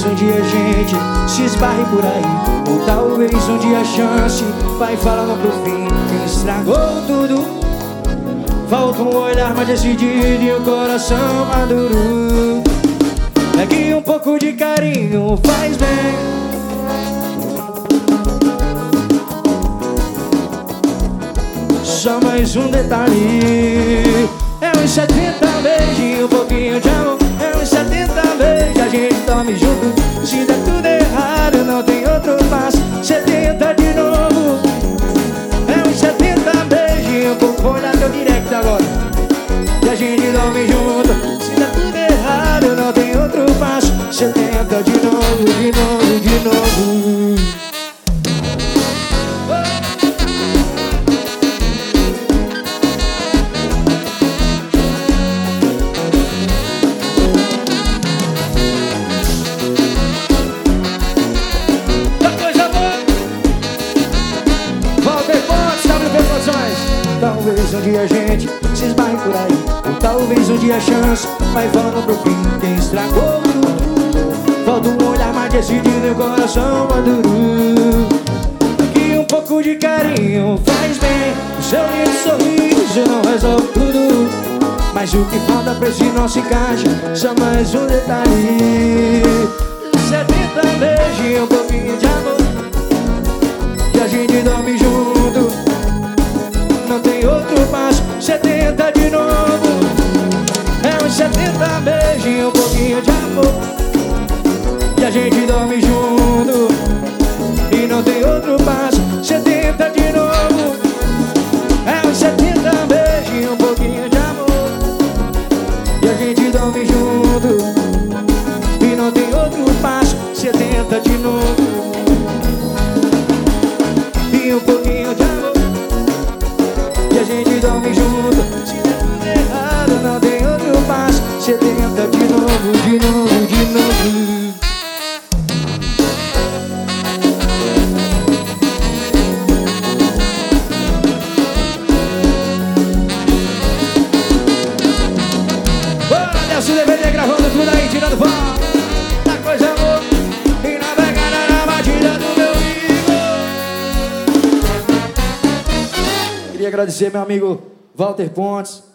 talvez um dia a gente se esbarre por aí, ou talvez um dia a chance vai falando pro fim. Quem estragou tudo, falta um olhar mais decidido e um coração maduro. É que um pouco de carinho faz bem. Só mais um detalhe. É uns 70 beijos, um pouquinho de amor. É uns 70 beijos, a gente dorme junto. Se der tudo errado, não tem outro passo. 70 de novo. É uns 70 beijos, um pouco. Vou olhar teu direct agora. E a gente dorme junto. Se der tudo errado, não tem outro passo. 70 de novo, de novo, de novo. Talvez um dia a gente se esbarre por aí, ou talvez um dia a chance vai falando pro fim. Quem estragou tudo, falta um olhar mais decidido e um coração maduro. Que um pouco de carinho faz bem. O seu lindo sorriso não resolve tudo, mas o que falta pra esse nosso encaixe só mais um detalhe. 70 beijos e um pouquinho de amor, e a gente dorme junto. Não tem outro passo. 70 de novo. É uns 70 beijos e um pouquinho de amor, e a gente dorme junto. E não tem outro passo. 70 de novo. É uns 70 beijos e um pouquinho de amor, e a gente dorme junto. E não tem outro passo. 70 de novo. E um pouquinho de amor, e a gente dorme junto. Se der tudo errado, não tem outro passo. 70 de novo, de novo, de novo. Bora, Nelson DVD gravando tudo aí, tirando pó da coisa boa e navegando na batida do meu Igor. Queria agradecer meu amigo Walter Pontes,